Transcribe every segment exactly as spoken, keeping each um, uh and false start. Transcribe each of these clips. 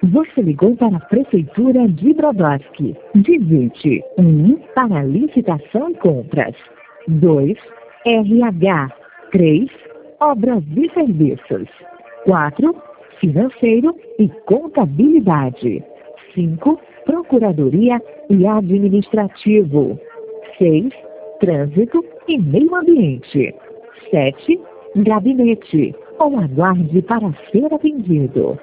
Você ligou para a Prefeitura de Brodowski. Digite um para licitação e compras. dois, R H. três, obras e serviços. quatro, financeiro e contabilidade. cinco, procuradoria e administrativo. seis, trânsito e meio ambiente. sete, gabinete. Ou aguarde para ser atendido.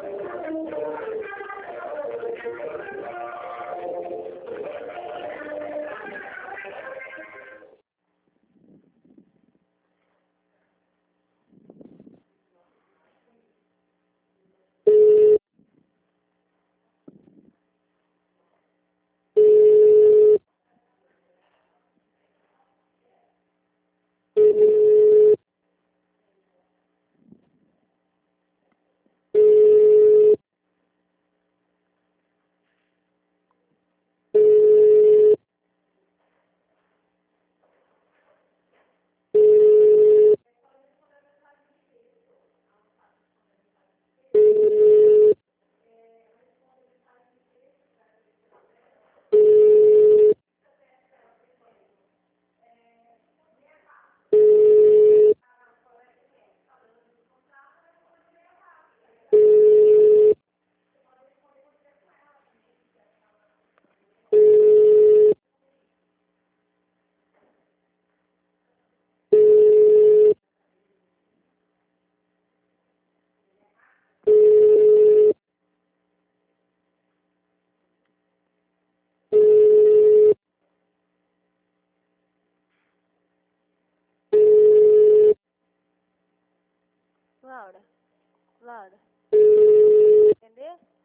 Laura, Laura, entendeu?